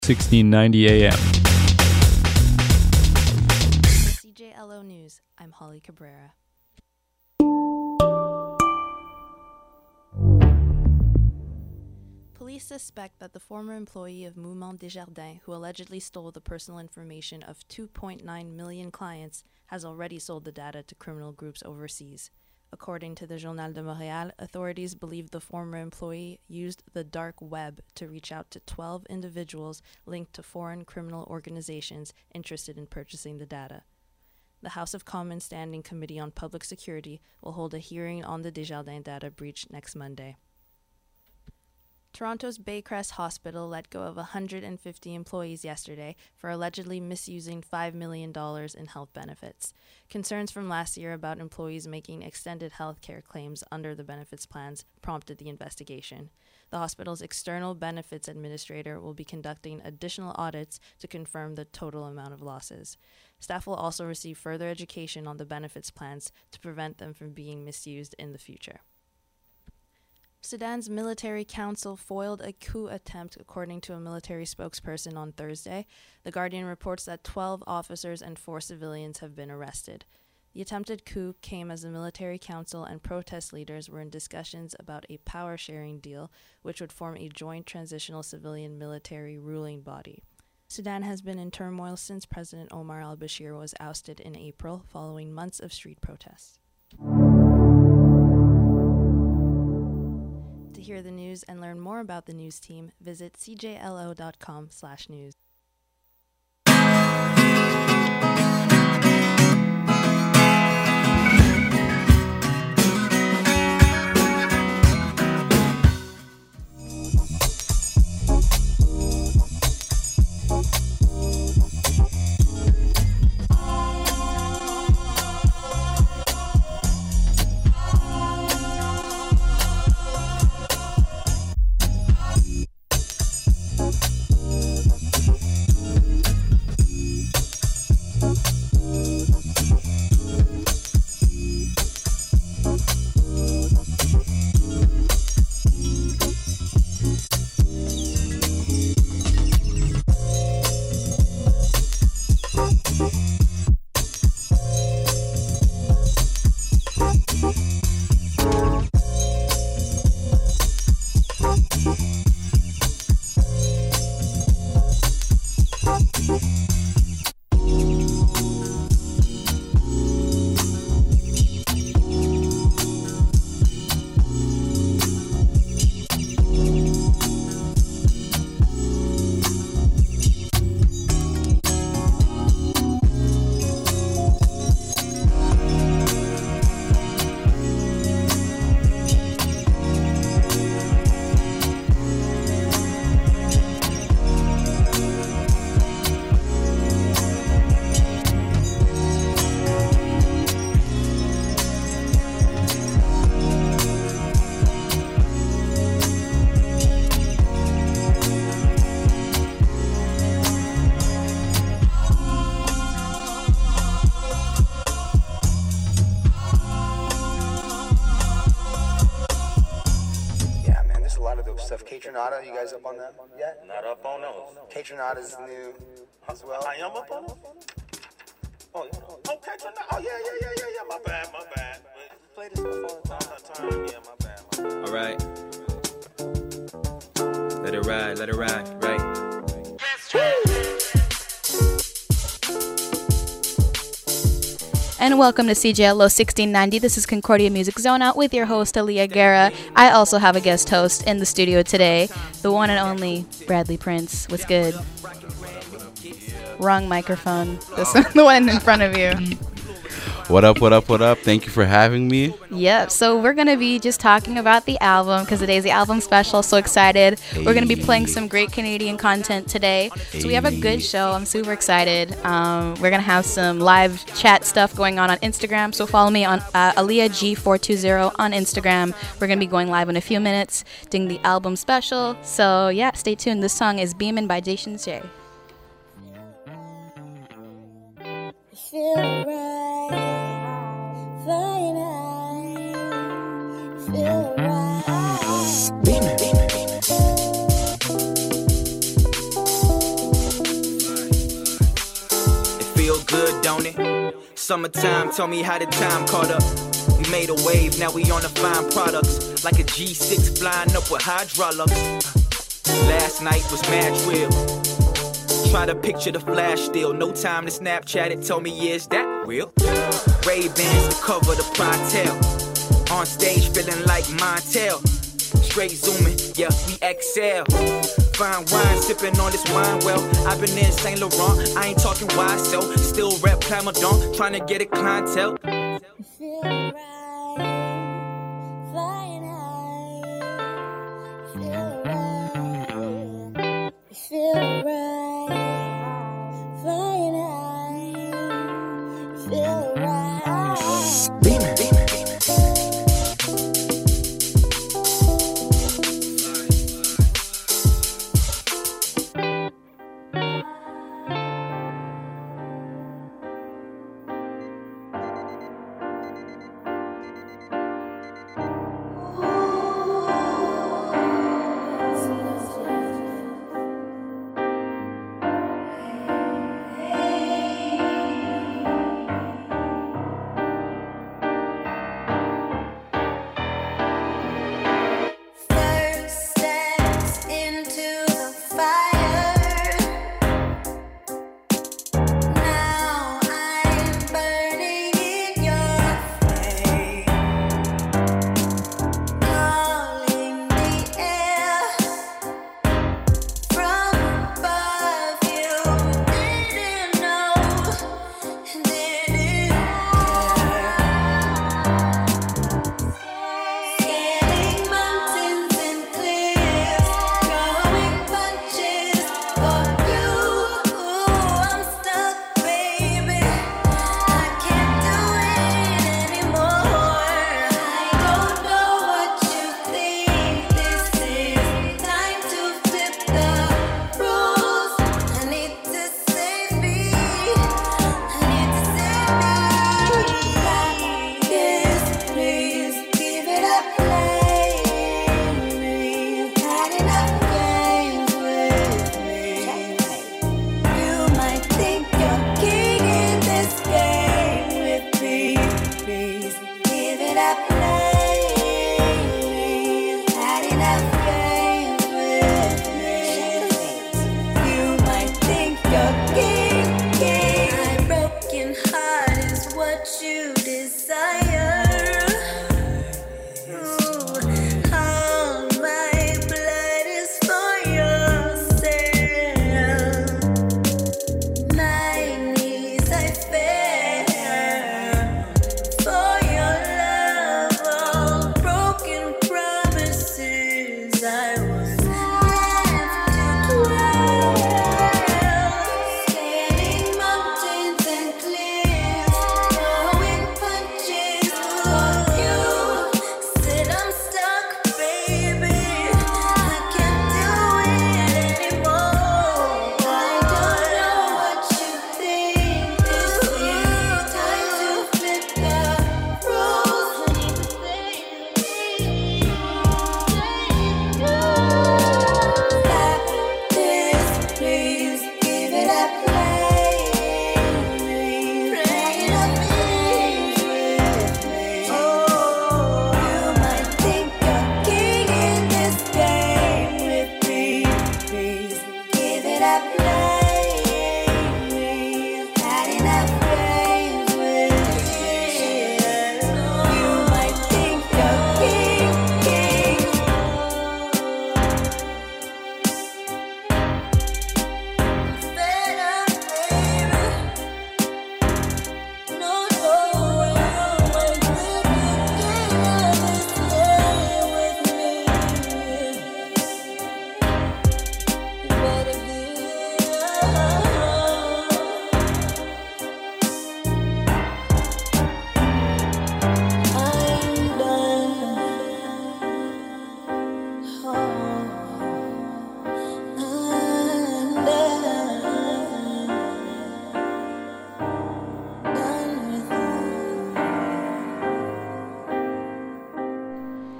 1690 AM. CJLO News, I'm Holly Cabrera. Police suspect that the former employee of Mouvement Desjardins, who allegedly stole the personal information of 2.9 million clients, has already sold the data to criminal groups overseas. According to the Journal de Montréal, authorities believe the former employee used the dark web to reach out to 12 individuals linked to foreign criminal organizations interested in purchasing the data. The House of Commons Standing Committee on Public Security will hold a hearing on the Desjardins data breach next Monday. Toronto's Baycrest Hospital let go of 150 employees yesterday for allegedly misusing $5 million in health benefits. Concerns from last year about employees making extended health care claims under the benefits plans prompted the investigation. The hospital's external benefits administrator will be conducting additional audits to confirm the total amount of losses. Staff will also receive further education on the benefits plans to prevent them from being misused in the future. Sudan's military council foiled a coup attempt, according to a military spokesperson on Thursday. The Guardian reports that 12 officers and 4 civilians have been arrested. The attempted coup came as the military council and protest leaders were in discussions about a power-sharing deal, which would form a joint transitional civilian-military ruling body. Sudan has been in turmoil since President Omar al-Bashir was ousted in April, following months of street protests. To hear the news and learn more about the news team, visit cjlo.com/news. Kaytranada, you guys up on that yet? Not up on those. Kaytranada's new as well. I am up on those? Oh, yeah. Oh, Kaytranada. Oh, yeah. My bad. Play this stuff all the time. Yeah, my bad. All right. Let it ride, right? And welcome to CJLO 1690. This is Concordia Music Zone Out with your host, Aaliyah Guerra. I also have a guest host in the studio today, the one and only Bradley Prince. What's good? Wrong microphone. This one, the one in front of you. What up? Thank you for having me. Yep, so we're going to be just talking about the album because today's the album special. So excited. Hey. We're going to be playing some great Canadian content today. So we have a good show. I'm super excited. We're going to have some live chat stuff going on Instagram. So follow me on AliyahG420 on Instagram. We're going to be going live in a few minutes doing the album special. So yeah, stay tuned. This song is Beamin' by Jason J. Feel right, flying high, feel right. Beamin'. good, don't it? Summertime, tell me how the time caught up. We made a wave, now we on the fine products. Like a G6 flying up with hydraulics. Last night was mad trill. Try to picture the flash still. No time to Snapchat it, tell me, yeah, is that real? Ray-Bans to cover the Pritel. On stage feeling like Montel. Straight zooming, yeah, we excel. Fine wine, sipping on this wine well. I've been in Saint Laurent, I ain't talking YSL. Still rep Plamondon, trying to get a clientele. You feel right, flying high. You feel right, you feel right, flying high. You feel right. Beaming, beaming.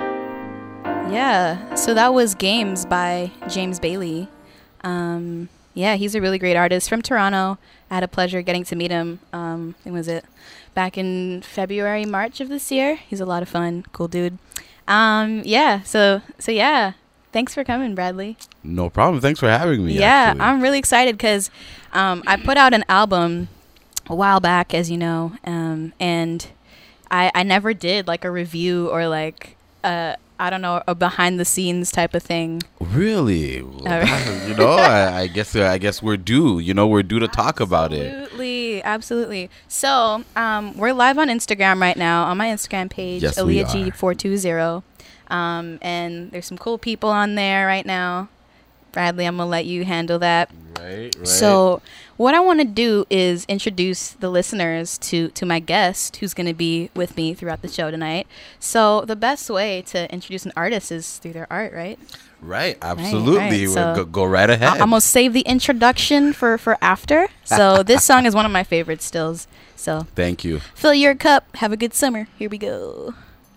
Yeah, so that was Games by James Bailey. Yeah, he's a really great artist from Toronto. I had a pleasure getting to meet him. When was it? Back in February, March of this year. He's a lot of fun. Cool dude. Yeah. So yeah. Thanks for coming, Bradley. No problem. Thanks for having me. Yeah, actually. I'm really excited because I put out an album a while back, as you know, and I never did like a review or like I don't know, a behind the scenes type of thing. Really? I guess we're due. We're due to talk about it. Absolutely. So we're live on Instagram right now on my Instagram page, Yes, AleaG420. And there's some cool people on there right now. Bradley, I'm going to let you handle that. Right. So what I want to do is introduce the listeners to my guest who's going to be with me throughout the show tonight. So the best way to introduce an artist is through their art, right? Right, absolutely. Right. So go right ahead. I'm going to save the introduction for after. So this song is one of my favorite stills. So thank you. Fill your cup. Have a good summer. Here we go.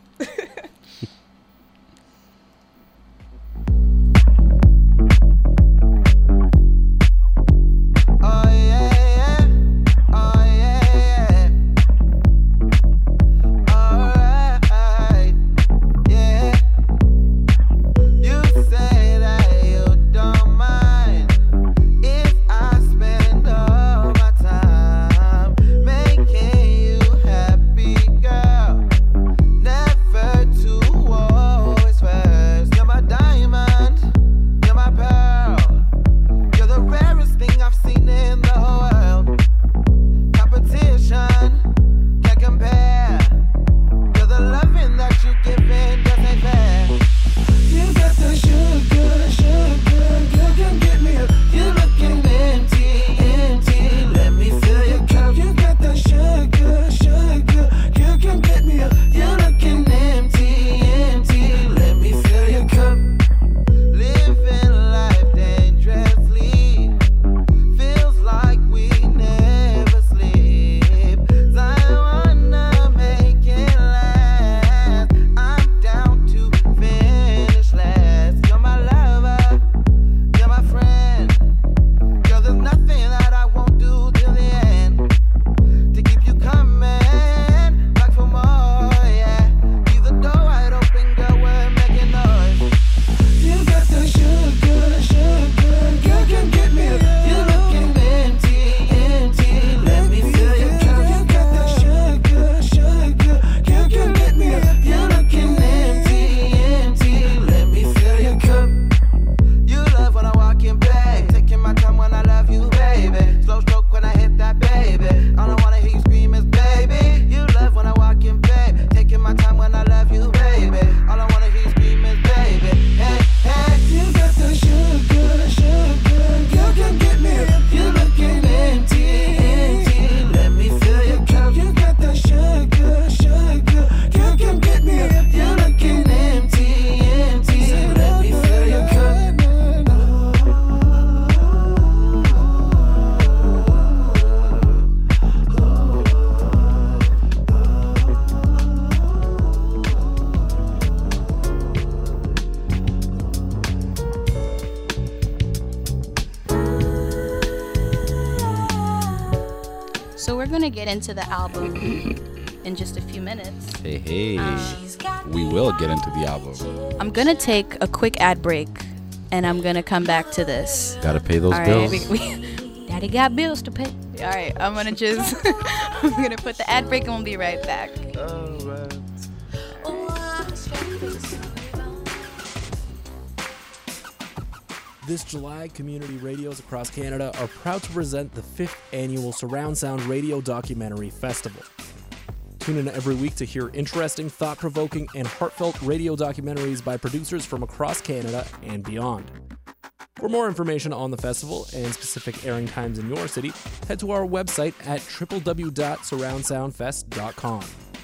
So we're going to get into the album in just a few minutes. Hey. We will get into the album. I'm going to take a quick ad break, and I'm going to come back to this. Gotta pay those bills. Daddy got bills to pay. All right, I'm going to just... I'm going to put the ad break, and we'll be right back. All right. This July, community radios across Canada are proud to present the 5th annual Surround Sound Radio Documentary Festival. Tune in every week to hear interesting, thought-provoking, and heartfelt radio documentaries by producers from across Canada and beyond. For more information on the festival and specific airing times in your city, head to our website at www.surroundsoundfest.com.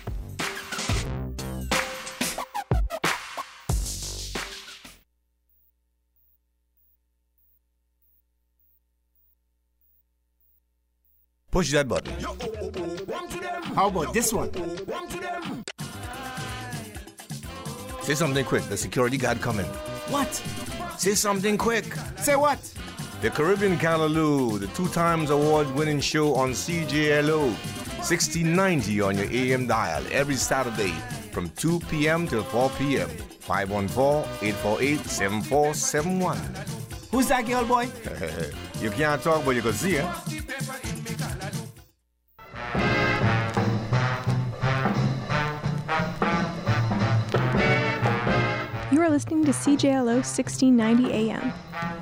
Push that button. How about this one? Say something quick. The security guard coming. What? Say something quick. Say what? The Caribbean Callaloo, the 2 times award-winning show on CJLO, 1690 on your AM dial every Saturday from 2 p.m. till 4 p.m. 514-848-7471. Who's that girl, boy? You can't talk, but you can see her. You are listening to CJLO 1690 AM.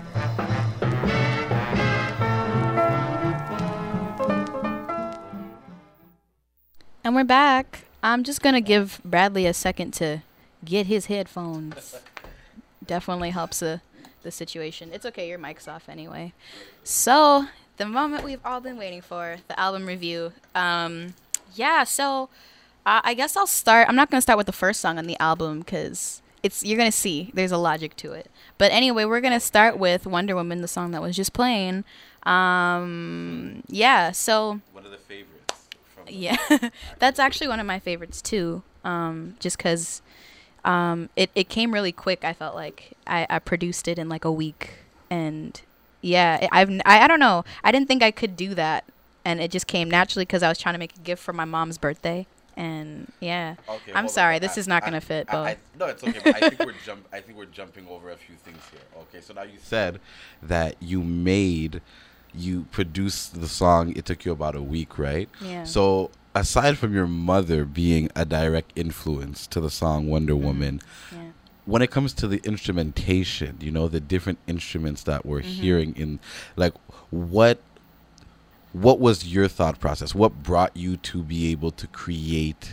And we're back. I'm just going to give Bradley a second to get his headphones. Definitely helps the situation. It's okay, your mic's off anyway. So, the moment we've all been waiting for, the album review. I guess I'll start. I'm not going to start with the first song on the album because you're going to see there's a logic to it. But anyway, we're going to start with Wonder Woman, the song that was just playing. So one of the favorites. Yeah, that's actually one of my favorites too. Just because it came really quick. I felt like I produced it in like a week, and yeah, I don't know. I didn't think I could do that, and it just came naturally because I was trying to make a gift for my mom's birthday. And yeah, okay, I'm sorry, this is not gonna fit. Though. No, it's okay. But I think we're jumping over a few things here. Okay, so now you said that you produced the song. It took you about a week, right? Yeah. So aside from your mother being a direct influence to the song Wonder Woman, when it comes to the instrumentation, the different instruments that we're hearing in, like, what was your thought process? What brought you to be able to create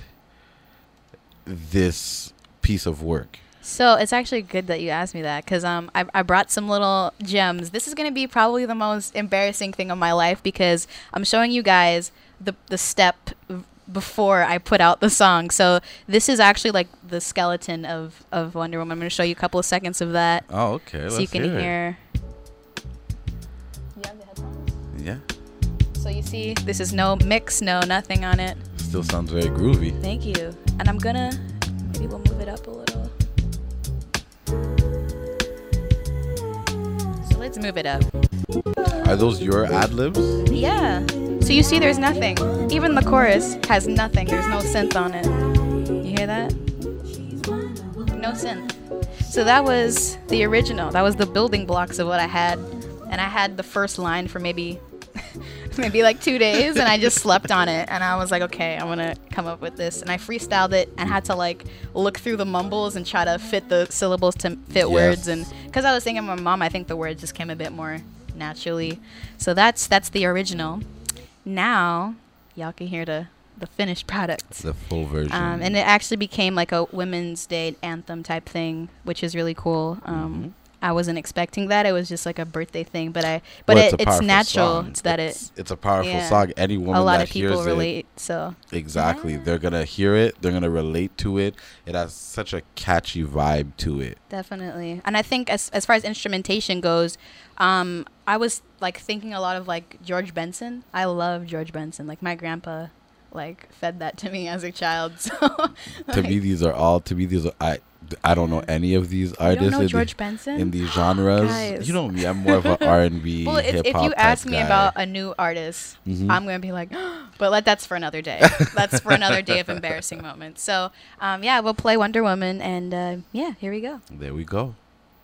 this piece of work? So it's actually good that you asked me that because I brought some little gems. This is going to be probably the most embarrassing thing of my life because I'm showing you guys the step before I put out the song. So this is actually like the skeleton of Wonder Woman. I'm going to show you a couple of seconds of that. Oh, okay. So you can hear. You have the headphones? Yeah. So you see, this is no mix, no nothing on it. Still sounds very groovy. Thank you. And I'm going to, maybe we'll move it up a little. So let's move it up. Are those your ad-libs? Yeah. So you see there's nothing. Even the chorus has nothing. There's no synth on it. You hear that? No synth. So that was the original. That was the building blocks of what I had. And I had the first line for maybe like 2 days, and I just slept on it. And I was like, okay, I'm gonna come up with this. And I freestyled it and had to like look through the mumbles and try to fit the syllables to fit words. And because I was thinking of my mom, I think the words just came a bit more naturally. So that's the original. Now y'all can hear the finished product, the full version. And it actually became like a Women's Day anthem type thing, which is really cool. I wasn't expecting that. It was just like a birthday thing, but it's natural. Song. It's a powerful song. Any woman a lot that of people hears relate. It, so exactly, they're gonna hear it. They're gonna relate to it. It has such a catchy vibe to it. Definitely, and I think as far as instrumentation goes, I was like thinking a lot of like George Benson. I love George Benson. Like my grandpa, like fed that to me as a child. So to me, these are I don't know any of these artists. You don't know George Benson? In these genres. Guys. You know me, I'm more of an R&B, well, hip-hop if you ask me guy. about a new artist, I'm going to be like, but that's for another day. That's for another day of embarrassing moments. So, we'll play Wonder Woman, and here we go. There we go.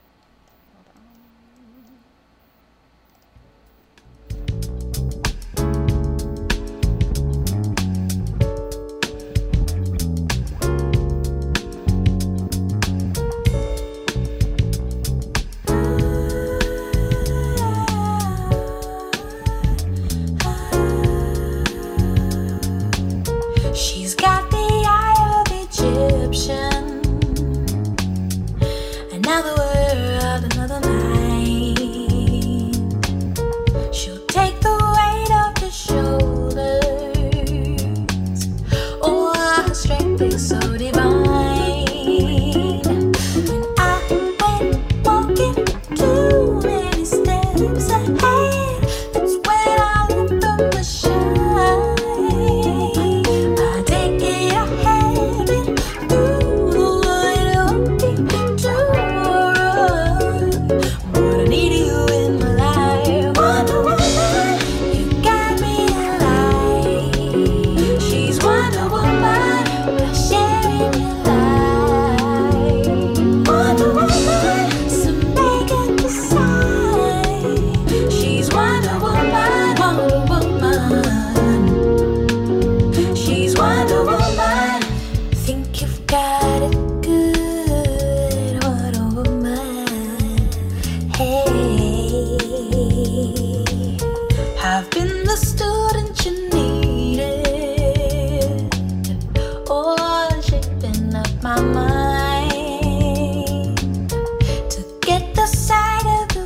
She's got the eye of Egyptian, another I've been the student you needed, all shaping up my mind to get the sight of the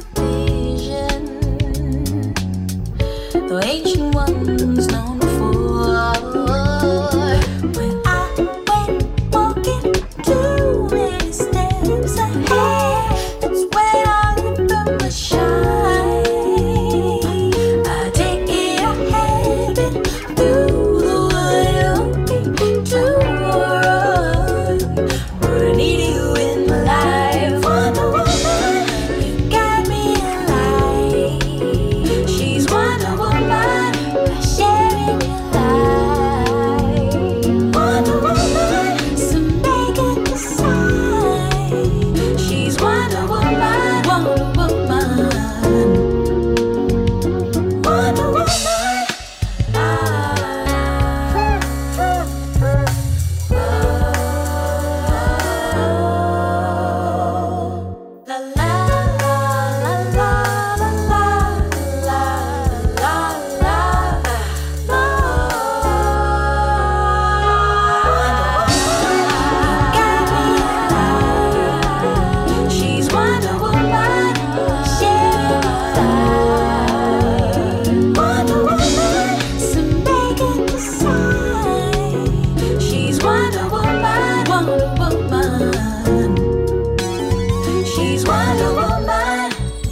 vision, the ancient ones known before. When I went walking too many steps ahead, that's when I looked for my shine. I take it ahead through the wood to run. But I need you in my life. Wonder Woman, you got me alive. She's Wonder Woman, sharing your life. Wonder Woman, so make it decide. She's Wonder Woman, Wonder Woman, Wonder Woman. La la la la la la la la la la. Got me alive. She's Wonder Woman, sharing life. Wonder Woman, so make it decide. She's Wonder Woman, Wonder Woman. She's Wonder Woman.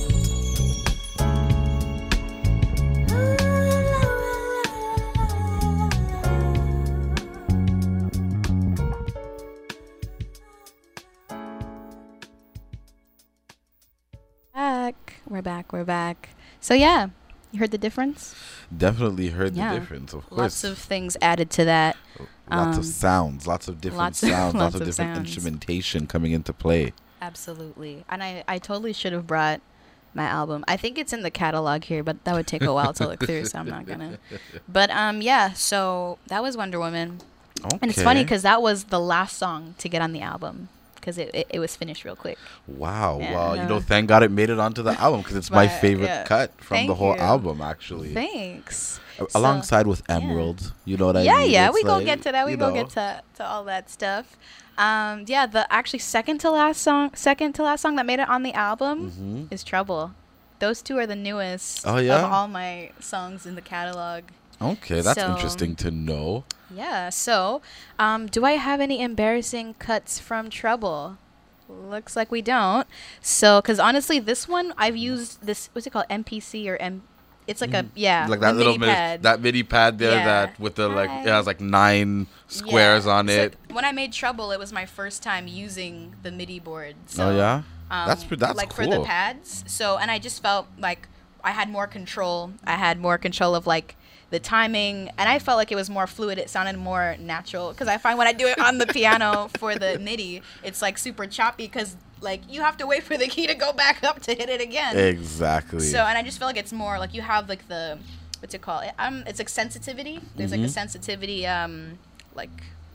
We're back. So yeah, you heard the difference? Definitely heard Yeah. the difference, of course. Lots of things added to that. Lots of sounds, lots of different sounds, lots of different sounds. instrumentation coming into play. Absolutely. And I totally should have brought my album. I think it's in the catalog here, but that would take a while to look through, so I'm not gonna. But yeah, so that was Wonder Woman. And it's funny Okay. because that was the last song to get on the album because it was finished real quick. Wow. Yeah, Well, no. thank God it made it onto the album because it's my But, favorite yeah. cut from the Thank whole you. album, actually. Thanks. Alongside with Emerald, you know what I Yeah, mean? yeah, It's we go like, get to that. We you go know. get to all that stuff. Yeah, the actually second to last song that made it on the album is Trouble. Those two are the newest Oh, yeah? of all my songs in the catalog. Okay, that's So- interesting to know. Yeah, so do I have any embarrassing cuts from Trouble? Looks like we don't. So, because honestly, this one, I've used this, what's it called, MPC or It's like a, yeah, Like the that little mini pad. that mini pad there Yeah. that with the like Hi. it has like 9 squares on So it. when I made Trouble, it was my first time using the MIDI board. So, Oh yeah? That's like cool. for the pads. So, and I just felt like I had more control. I had more control of like the timing, and I felt like it was more fluid. It sounded more natural because I find when I do it on the piano for the MIDI, it's like super choppy because like you have to wait for the key to go back up to hit it again. Exactly. So, and I just feel like it's more like you have like the, what's it called? It's like sensitivity. There's like a sensitivity, like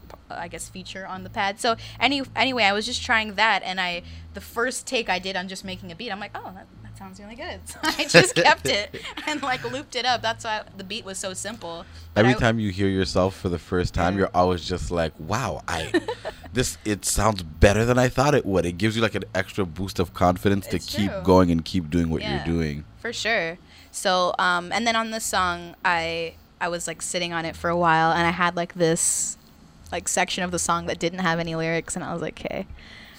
I guess feature on the pad. So anyway, I was just trying that, and the first take I did on just making a beat, I'm like, oh, that sounds really good. So I just kept it and like looped it up. That's why the beat was so simple. But Every time you hear yourself for the first time, you're always just like, wow, it sounds better than I thought it would. It gives you like an extra boost of confidence to keep true. going and keep doing what Yeah. you're doing. For sure. So, and then on this song, I was like sitting on it for a while, and I had like this like section of the song that didn't have any lyrics, and I was like, okay,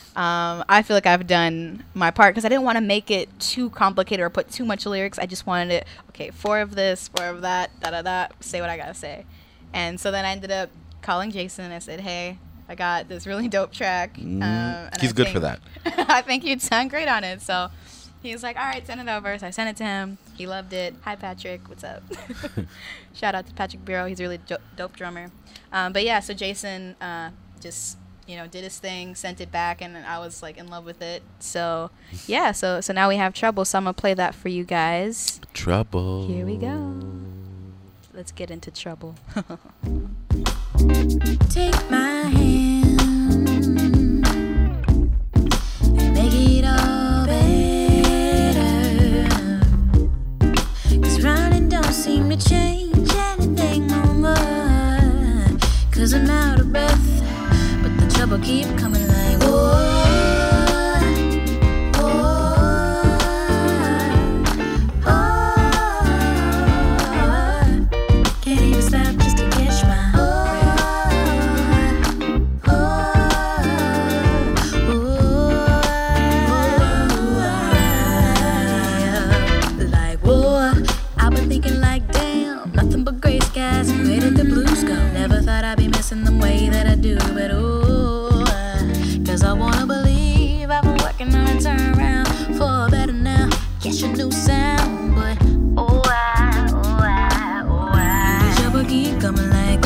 I feel like I've done my part because I didn't want to make it too complicated or put too much lyrics. I just wanted it, okay, 4 of this, 4 of that, da-da-da, say what I gotta say. And so then I ended up calling Jason, and I said, hey, I got this really dope track. And He's I good for think- that. I think you'd sound great on it. So he was like, all right, send it over. So I sent it to him. He loved it. Hi, Patrick. What's up? Shout out to Patrick Bureau. He's a really dope drummer. But yeah, so Jason just, did his thing, sent it back, and I was like in love with it. So yeah, so now we have Trouble. So I'm going to play that for you guys. Trouble. Here we go. Let's get into Trouble. Take my hand and make it all better. 'Cause running don't seem to change anything no more. 'Cause I'm out of breath, but the trouble keep coming like, whoa. Where did the blues go? Never thought I'd be missing them way that I do, but oh, 'cause I wanna believe I've been working on a turnaround for better now. Guess your new sound, but oh, the trouble keep coming like,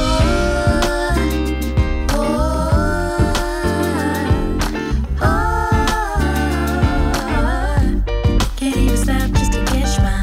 can't even stop just to catch my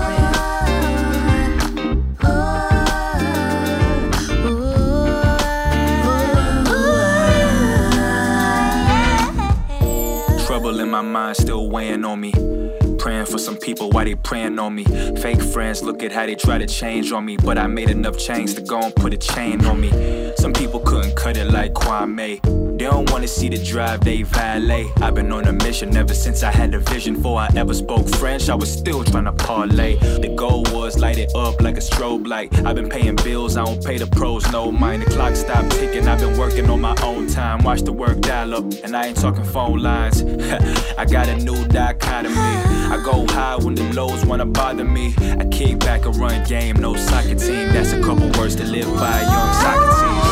in my mind still weighing on me. Praying for some people while they praying on me. Fake friends, look at how they try to change on me. But I made enough change to go and put a chain on me. Some people couldn't cut it like Kwame. They don't wanna see the drive they valet. I've been on a mission ever since I had a vision. Before I ever spoke French, I was still trying to parlay. The goal was light it up like a strobe light. I've been paying bills, I don't pay the pros no mind. The clock stopped ticking, I've been working on my own time. Watch the work dial up, and I ain't talking phone lines. I got a new dichotomy. I go high when the lows wanna bother me. I kick back and run game, no soccer team. That's a couple words to live by, young Socrates.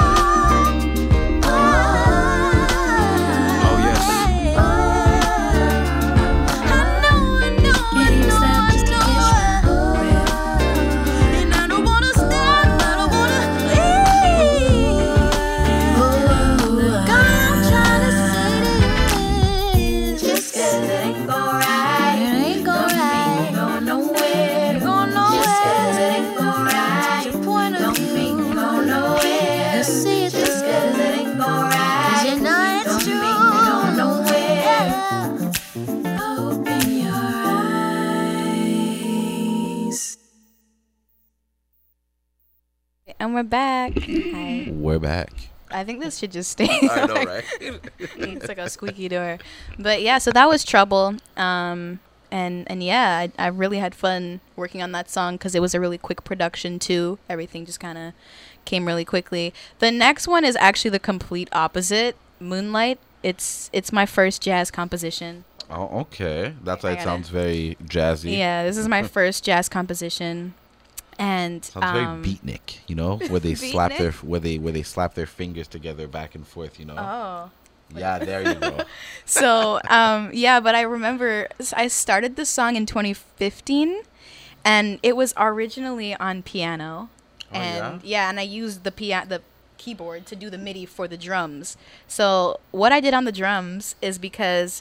And we're back. Hi. We're back. I think this should just stay. I know, right? It's like a squeaky door. But yeah, so that was Trouble. And yeah, I really had fun working on that song because it was a really quick production too. Everything just kind of came really quickly. The next one is actually the complete opposite. Moonlight. It's my first jazz composition. Oh, okay. That's why it sounds very jazzy. Yeah, this is my first jazz composition. And sounds very beatnik, you know, where they slap their where they slap their fingers together back and forth, you know. Oh. Yeah, there you go. So, yeah, but I remember I started this song in 2015, and it was originally on piano, and and I used the keyboard to do the MIDI for the drums. So what I did on the drums is because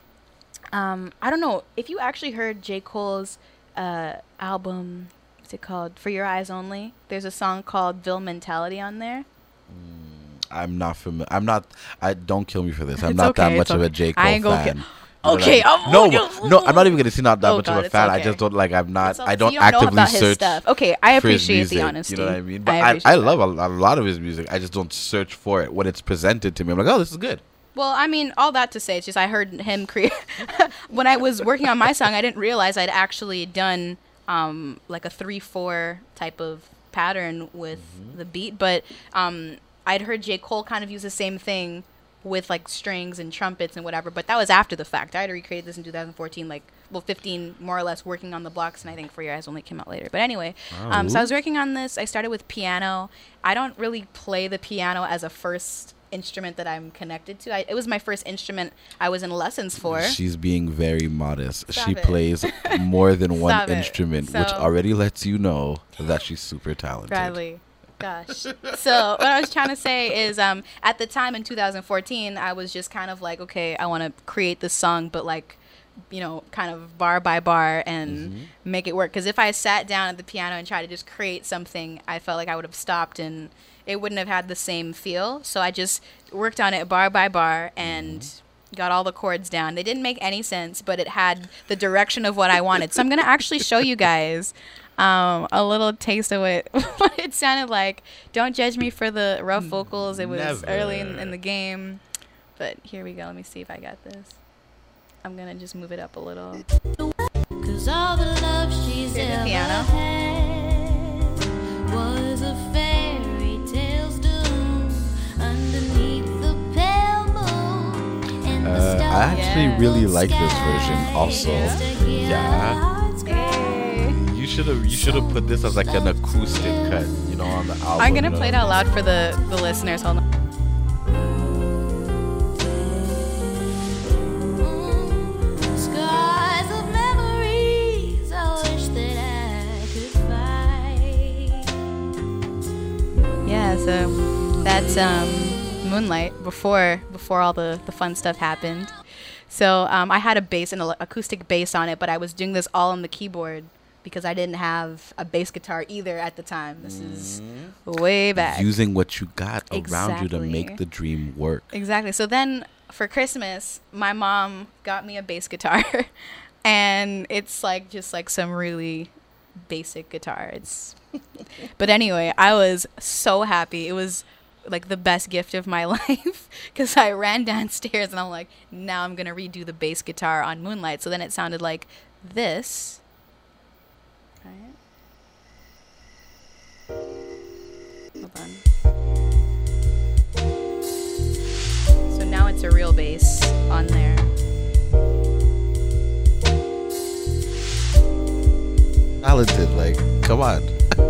I don't know if you actually heard J. Cole's album. It called For Your Eyes Only. There's a song called Ville Mentality on there. I'm not familiar. I don't kill me for this. I'm It's not okay, that much of a J. Cole I ain't gonna fan. Okay, no, I'm not even gonna say not that much of a fan. Okay. I just don't like. I'm not. I You don't don't know actively about his search. stuff. Okay, I for his appreciate the music, honesty. You know what I mean? I But I appreciate love a lot of his music. I just don't search for it when it's presented to me. I'm like, oh, this is good. Well, I mean, all that to say, it's just I heard him create. When I was working on my song, I didn't realize I'd actually done like a 3/4 type of pattern with the beat, but I'd heard J. Cole kind of use the same thing with like strings and trumpets and whatever, but that was after the fact. I had recreated this in 2014, 15 more or less, working on the blocks, and I think For Your Eyes Only came out later. But anyway, so I was working on this. I started with piano. I don't really play the piano as a first instrument that I'm connected to. It was my first instrument I was in lessons for. She's being very modest. Stop she it. plays more than one Stop it. instrument, So- which already lets you know that she's super talented. Bradley. Gosh. So what I was trying to say is at the time in 2014, I was just kind of like, okay, I want to create this song, but like, you know, kind of bar by bar and make it work. Because if I sat down at the piano and tried to just create something, I felt like I would have stopped and it wouldn't have had the same feel. So I just worked on it bar by bar and got all the chords down. They didn't make any sense, but it had the direction of what I wanted. So I'm going to actually show you guys a little taste of what it sounded like. Don't judge me for the rough vocals. It was early in the game. But here we go. Let me see if I got this. I'm going to just move it up a little. Cause all the love she's ever had was a fairy tale's doom underneath the pale moon and the stars. I actually really like this version also. Yeah. You should have put this as like an acoustic cut, you know, on the album. I'm going to play it out loud for the listeners. Hold on. Yeah, so that's Moonlight before all the fun stuff happened. So I had a bass, an acoustic bass on it, but I was doing this all on the keyboard because I didn't have a bass guitar either at the time. This is way back. Using what you got around you to make the dream work. Exactly. So then for Christmas, my mom got me a bass guitar, and it's like just like some really basic guitar. But anyway, I was so happy. It was like the best gift of my life because I ran downstairs and I'm like, now I'm gonna redo the bass guitar on Moonlight. So then it sounded like this. Right. Hold on. So now it's a real bass on there. Talented, like, come on.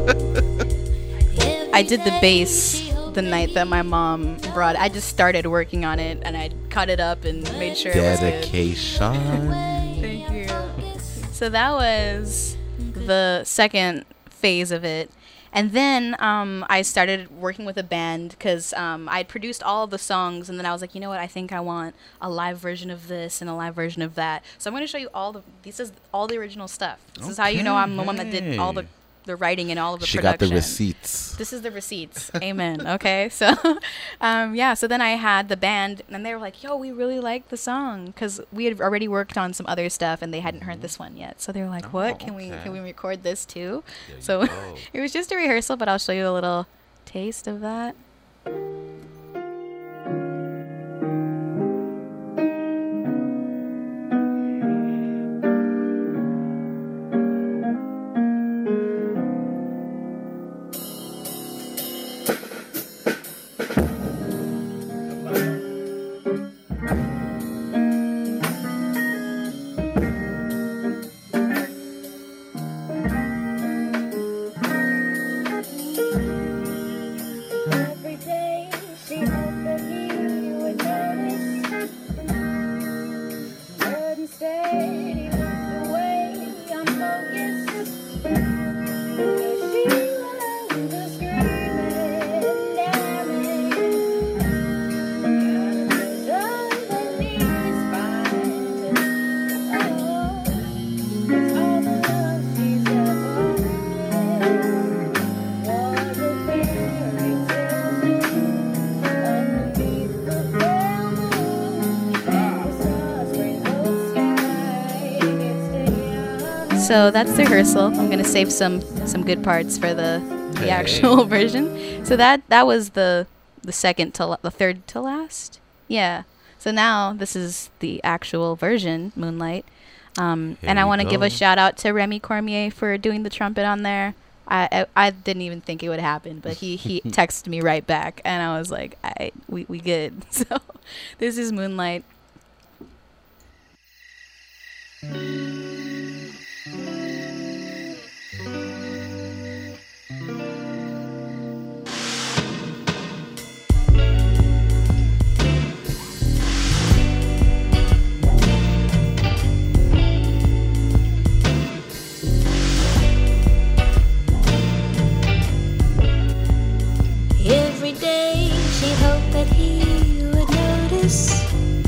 I did the bass the night that my mom brought it. I just started working on it and I cut it up and made sure it was good. Dedication. Thank you. So that was the second phase of it. And then I started working with a band because I'd produced all of the songs, and then I was like, you know what, I think I want a live version of this and a live version of that. So I'm going to show you this is all the original stuff. This is how you know I'm the one that did all the writing and all of the production. She got the receipts. This is the receipts. Amen. Okay. So, yeah. So then I had the band, and they were like, yo, we really like the song because we had already worked on some other stuff, and they hadn't heard this one yet. So they were like, what? Can we record this too? So it was just a rehearsal, but I'll show you a little taste of that. So that's the rehearsal. I'm gonna save some good parts for the actual version. So that was the third to last. Yeah. So now this is the actual version, Moonlight. And I want to give a shout out to Remy Cormier for doing the trumpet on there. I didn't even think it would happen, but he texted me right back, and I was like, we good. So this is Moonlight. Every day she hoped that he would notice,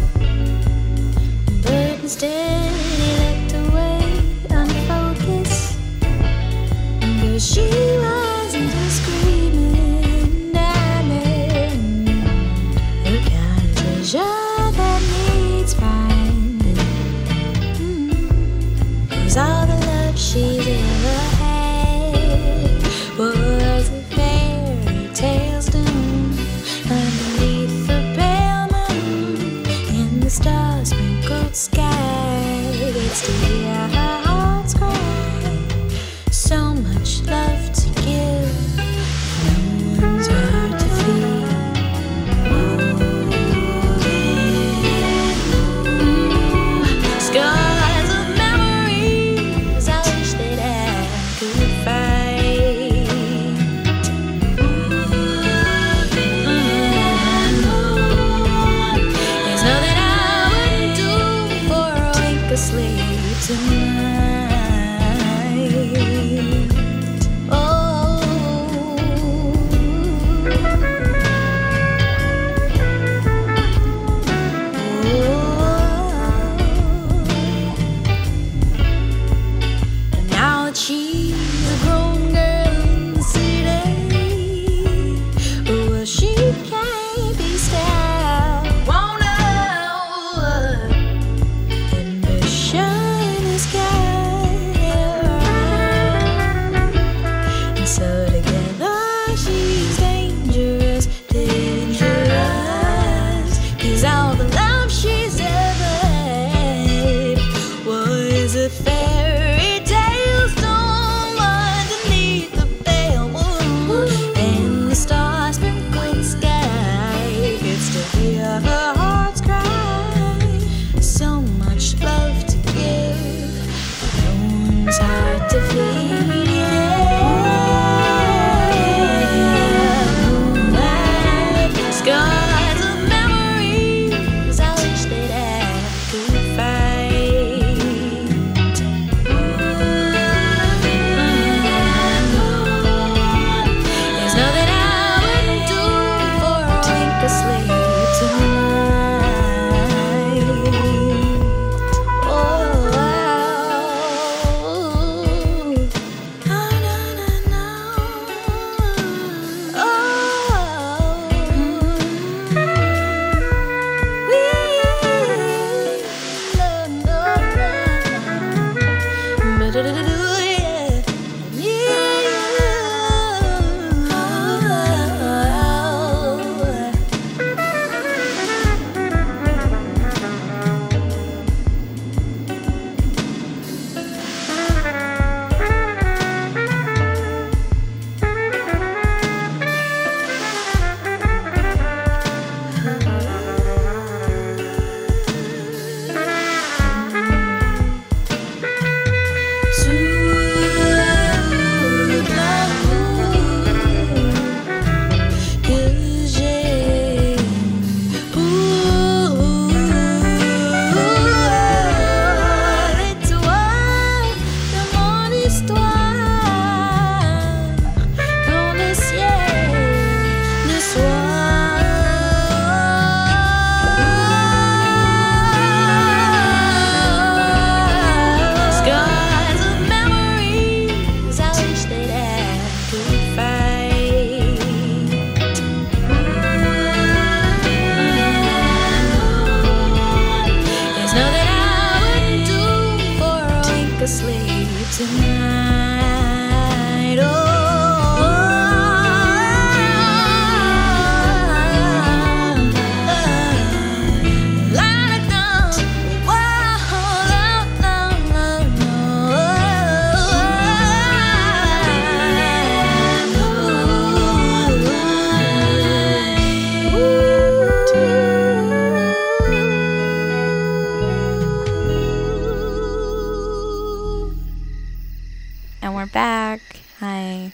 but instead he looked away, unfocused. Cause she wasn't a screaming diamond, the kind of treasure that needs finding. Cause all the love she's ever had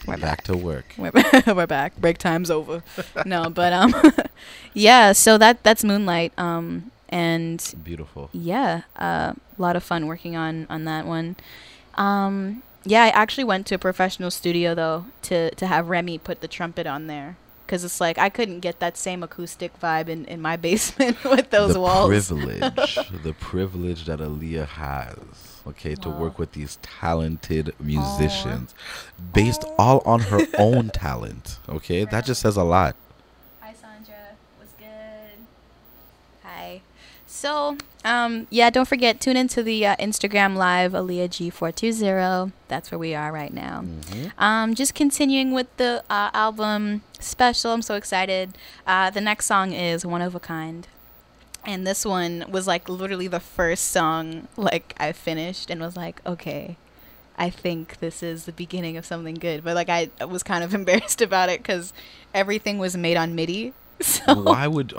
We're back to work. We're back. Break time's over. No, but yeah. So that's Moonlight. And beautiful. Yeah, a lot of fun working on that one. Yeah, I actually went to a professional studio though to have Remy put the trumpet on there. Because it's like I couldn't get that same acoustic vibe in my basement with those walls. The privilege that Aaliyah has, okay, to work with these talented musicians, based all on her own talent. Okay, that just says a lot. Hi, Sandra. What's good? Hi. So, yeah, don't forget, tune into the Instagram Live, Aaliyah G420. That's where we are right now. Just continuing with the album special. I'm so excited. The next song is One of a Kind. And this one was like literally the first song like I finished and was like, okay, I think this is the beginning of something good. But like I was kind of embarrassed about it because everything was made on MIDI. So why would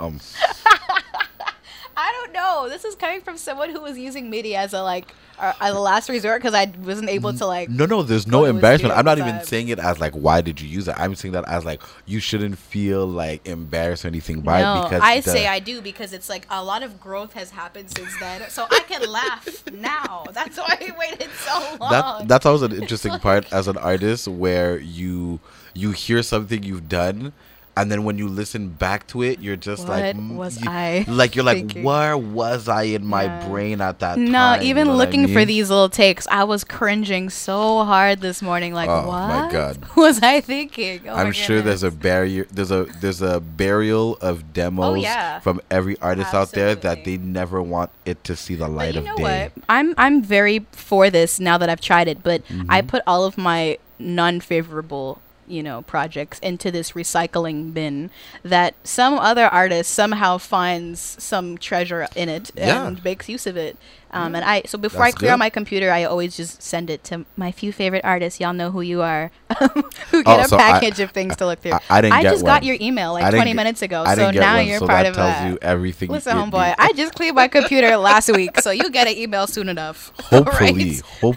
I don't know. This is coming from someone who was using MIDI as a last resort because I wasn't able to like. No, there's no embarrassment. I'm not even saying it as like, why did you use it? I'm saying that as like, you shouldn't feel like embarrassed or anything by it because I say I do because it's like a lot of growth has happened since then, so I can laugh now. That's why I waited so long. That's always an interesting part as an artist where you hear something you've done. And then when you listen back to it, you're just what you're like, where was I in my brain at that time? No, even you know looking for mean? these little takes, I was cringing so hard this morning. Like, oh, what my God. was I thinking? Oh I'm sure there's a barrier. There's a burial of demos from every artist out there that they never want it to see the light of day. What? I'm very for this now that I've tried it, but I put all of my non-favorable projects into this recycling bin that some other artist somehow finds some treasure in it and makes use of it. And so before I clear out my computer, I always just send it to my few favorite artists. Y'all know who you are, who get a package of things to look through. I just got your email like 20 minutes ago, so now you're part of that. Tells you everything. Listen, homeboy, I just cleared my computer last week, so you get an email soon enough. Hopefully.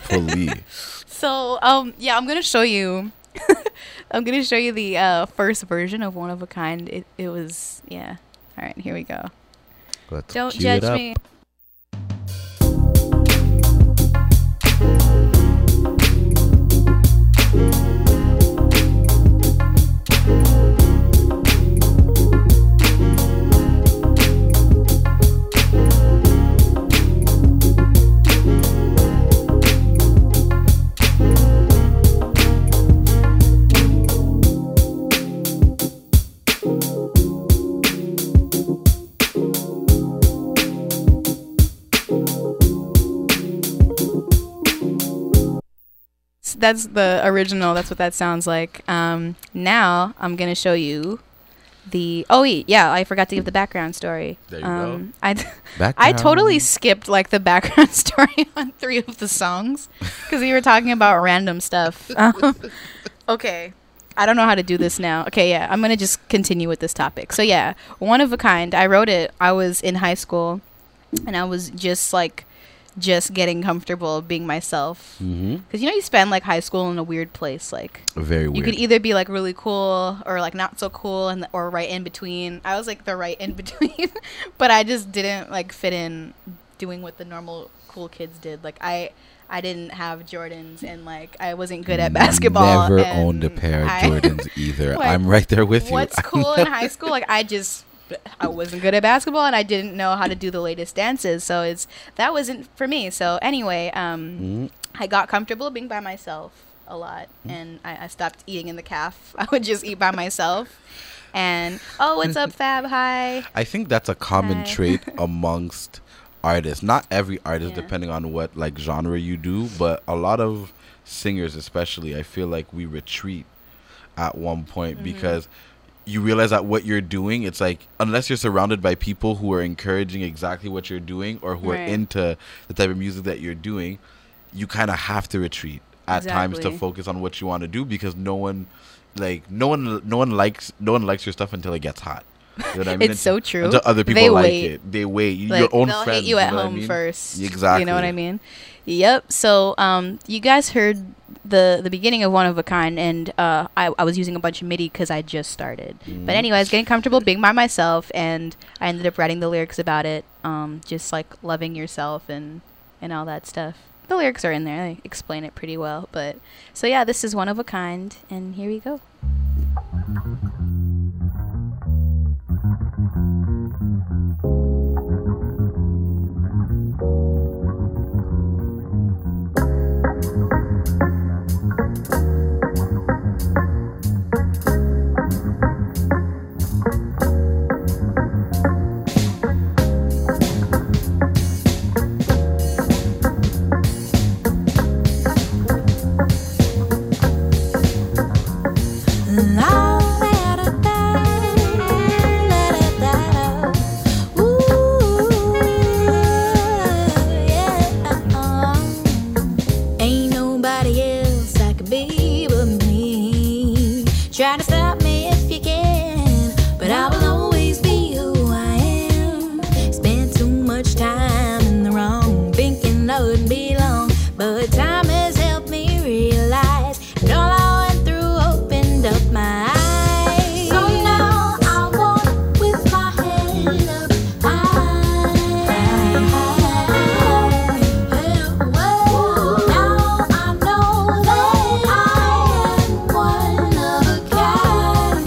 So yeah, I'm gonna show you. I'm going to show you the first version of One of a Kind. It was, yeah. All right, here we go. Don't judge me. That's the original. That's what that sounds like. Now I'm gonna show you the. Oh yeah, I forgot to give the background story. There you go. I totally skipped like the background story on 3 of the songs because we were talking about random stuff. Okay, I don't know how to do this now. Okay, yeah, I'm gonna just continue with this topic. So yeah, One of a Kind. I wrote it. I was in high school, and I was just getting comfortable being myself, because you spend like high school in a weird place, like very weird. You could either be like really cool or like not so cool, or right in between. I was like the right in between, but I just didn't like fit in doing what the normal cool kids did. Like I didn't have Jordans, and like I wasn't good at basketball. Never owned a pair of Jordans either. Like, I'm right there with you. What's cool in high school? Like I wasn't good at basketball, and I didn't know how to do the latest dances, so that wasn't for me. So anyway, I got comfortable being by myself a lot, and I stopped eating in the caf. I would just eat by myself. And what's up, Fab? Hi. I think that's a common trait amongst artists. Not every artist, depending on what like genre you do, but a lot of singers, especially, I feel like we retreat at one point because you realize that what you're doing, it's like, unless you're surrounded by people who are encouraging exactly what you're doing or who are into the type of music that you're doing, you kind of have to retreat at times to focus on what you want to do, because no one likes your stuff until it gets hot. You know what I mean? It's so true. Until other people They like wait. it. They wait. Like, Your own they'll friends. hate you at know what I home mean? first. Exactly. You know what I mean? Yep. So you guys heard the beginning of One of a Kind, and I was using a bunch of MIDI because I just started. But anyway, I was getting comfortable being by myself, and I ended up writing the lyrics about it. Just like loving yourself and all that stuff. The lyrics are in there. They explain it pretty well. But so yeah, this is One of a Kind, and here we go. Ain't nobody else that could be but me. Try to stop me if you can, but I will always be who I am. Spent too much time in the wrong, thinking I wouldn't be long, but time has helped me realize, and all I went through opened up my eyes. So now I walk with my head up high. Now I know that I am one of a kind.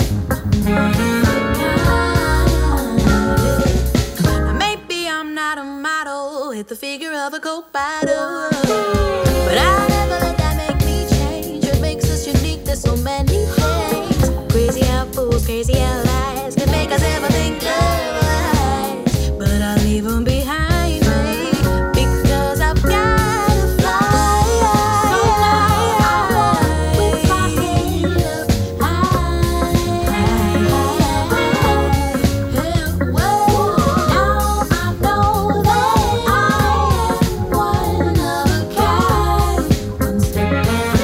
Maybe I'm not a model with the figure of a Coke bottle, but I never let that make me change. What makes us unique? There's so many things. Crazy how fools, crazy how lies can make us ever think otherwise. But I leave them behind me because I've got to fly. So now I walk with my head up high. Now I know that I am one of a kind, one step at a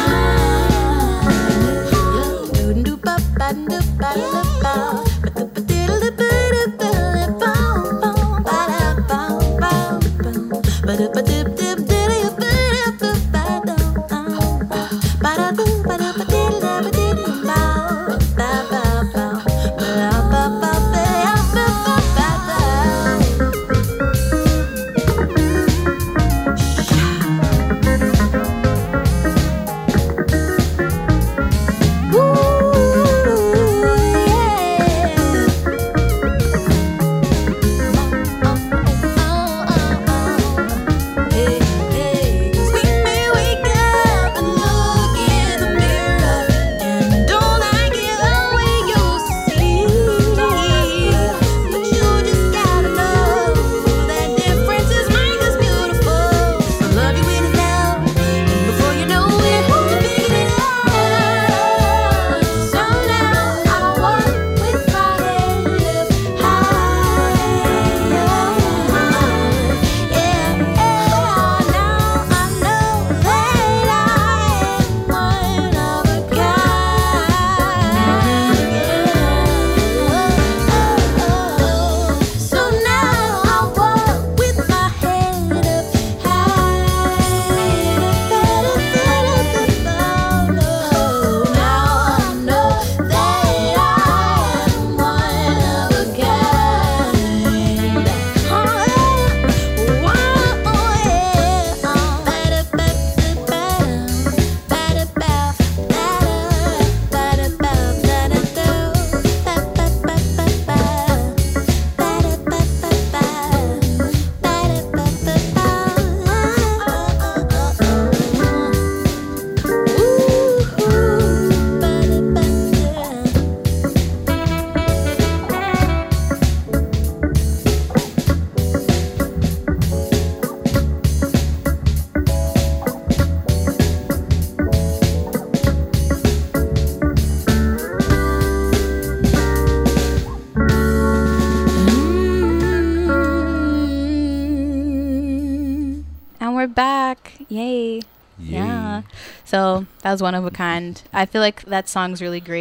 back. Yay. Yeah. So that was One of a Kind. I feel like that song's really great.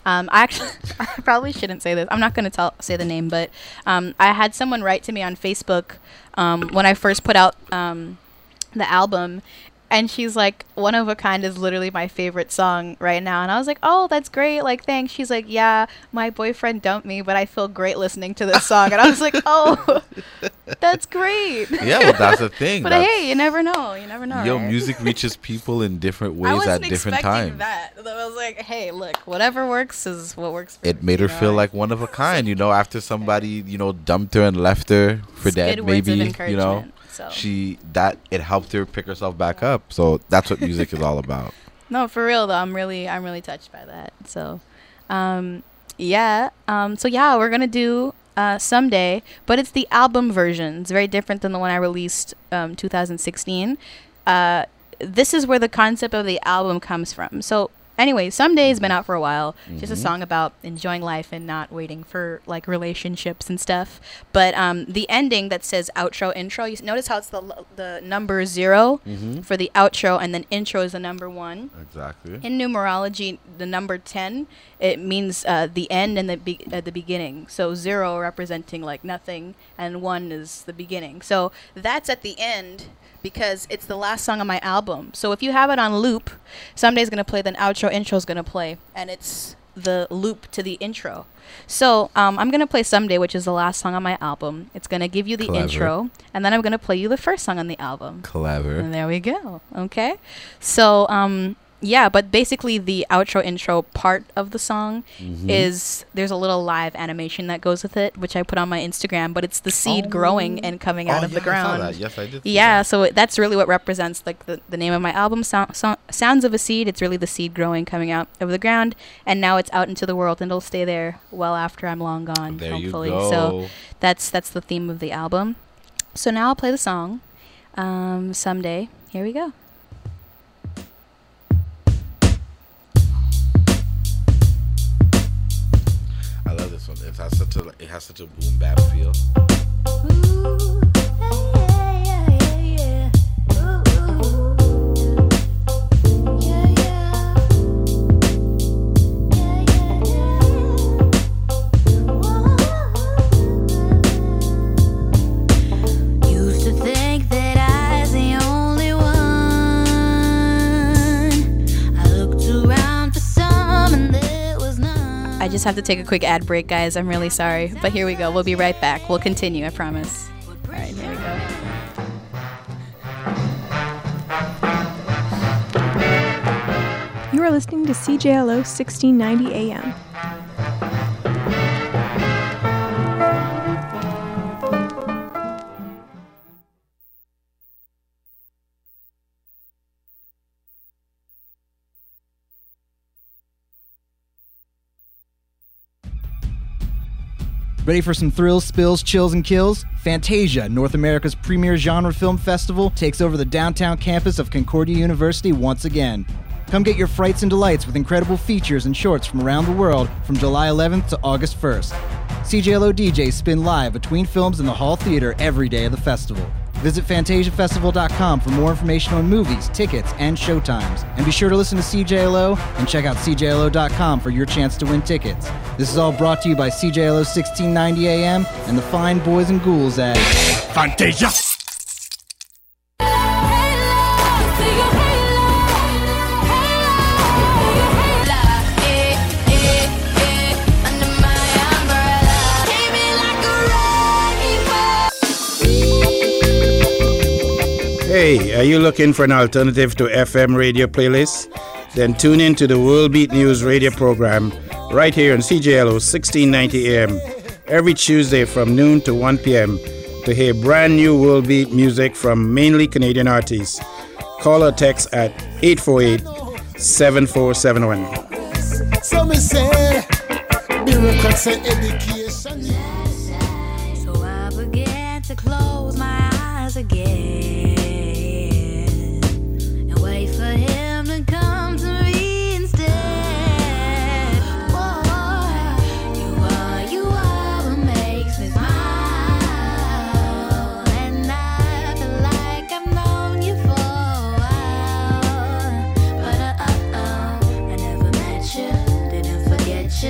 I probably shouldn't say this. I'm not going to say the name, but I had someone write to me on Facebook when I first put out the album, and she's like, One of a Kind is literally my favorite song right now. And I was like, oh, that's great. Like, thanks. She's like, yeah, my boyfriend dumped me, but I feel great listening to this song. And I was like, oh, that's great. Yeah, well, that's the thing. But hey, you never know. You never know. Yo, right? Music reaches people in different ways at different times. That. I was like, hey, look, whatever works is what works for It made her feel like one of a kind, you know, after somebody, you know, dumped her and left her for dead, maybe, you know. So. It helped her pick herself back up. So that's what music is all about. No, for real though. I'm really touched by that. So, we're gonna do Someday, but it's the album version. It's very different than the one I released 2016. This is where the concept of the album comes from. So anyway, Someday has been out for a while. Mm-hmm. Just a song about enjoying life and not waiting for like relationships and stuff. But the ending that says outro, intro, you notice how it's the number 0 for the outro, and then intro is the number 1. Exactly. In numerology, the number 10, it means the end and the beginning. So 0 representing like nothing, and 1 is the beginning. So that's at the end, because it's the last song on my album. So if you have it on loop, Someday's going to play, then outro, intro is going to play. And it's the loop to the intro. So I'm going to play Someday, which is the last song on my album. It's going to give you the intro. And then I'm going to play you the first song on the album. Clever. And there we go. Okay. So, but basically the outro intro part of the song is, there's a little live animation that goes with it, which I put on my Instagram, but it's the seed growing and coming out of the ground. I saw that. Yes, I did. Yeah, so that's really what represents like the name of my album, Sounds of a Seed. It's really the seed growing, coming out of the ground, and now it's out into the world, and it'll stay there well after I'm long gone, there hopefully. You go. So that's the theme of the album. So now I'll play the song, Someday. Here we go. I love this one. It has such a boom bap feel. Ooh, yeah. Ooh, used to think that I was the only one. I looked around for some and there was none. I just have to take a quick ad break, guys. I'm really sorry. But here we go. We'll be right back. We'll continue, I promise. All right, here we go. You are listening to CJLO 1690 AM. Ready for some thrills, spills, chills, and kills? Fantasia, North America's premier genre film festival, takes over the downtown campus of Concordia University once again. Come get your frights and delights with incredible features and shorts from around the world from July 11th to August 1st. CJLO DJs spin live between films in the Hall Theater every day of the festival. Visit FantasiaFestival.com for more information on movies, tickets, and showtimes. And be sure to listen to CJLO and check out CJLO.com for your chance to win tickets. This is all brought to you by CJLO 1690 AM and the fine boys and ghouls at Fantasia. Hey, are you looking for an alternative to FM radio playlists? Then tune in to the World Beat News radio program right here on CJLO 1690 AM every Tuesday from noon to 1 p.m. to hear brand new World Beat music from mainly Canadian artists. Call or text at 848-7471. So me say, bureaucrats say education. So I began to close my eyes again. For him to come to me instead. Whoa, you are what makes me smile. And I feel like I've known you for a while. But I never met you, didn't forget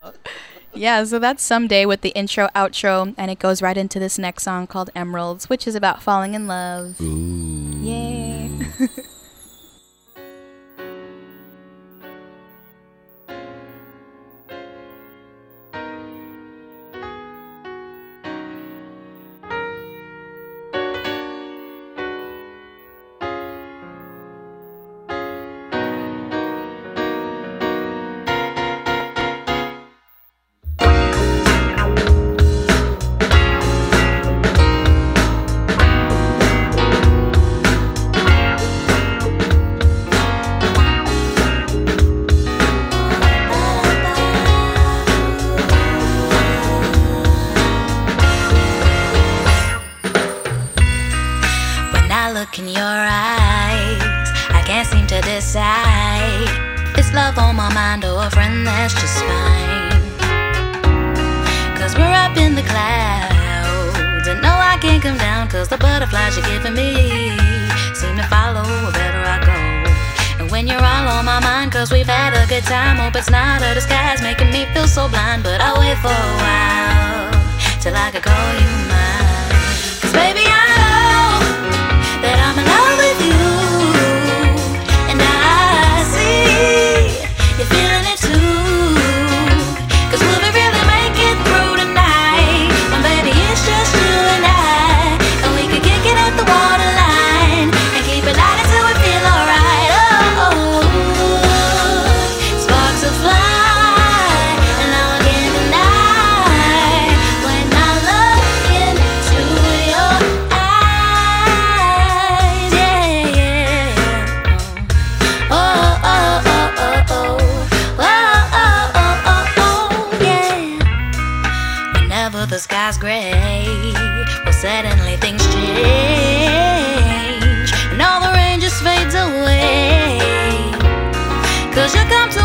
Yeah, so that's Someday with the intro, outro, and it goes right into this next song called Emeralds, which is about falling in love. Ooh. Yay. Look in your eyes, I can't seem to decide. It's love on my mind or a friend that's just fine. Cause we're up in the clouds, and no I can't come down, cause the butterflies you're giving me seem to follow where better I go. And when you're all on my mind, cause we've had a good time, hope it's not a disguise making me feel so blind. But I'll wait for a while till I could call you mine. Cause baby I know that I'm in love with you, and I see you're feeling it too. Cause will we really make it through tonight? Well baby it's just you and I, and we can kick it at the waterline and keep it light until we feel alright. Oh, sparks will fly, and now I can't deny when I look into your eyes. The sky's gray, well suddenly things change, and all the rain just fades away. Cause you come to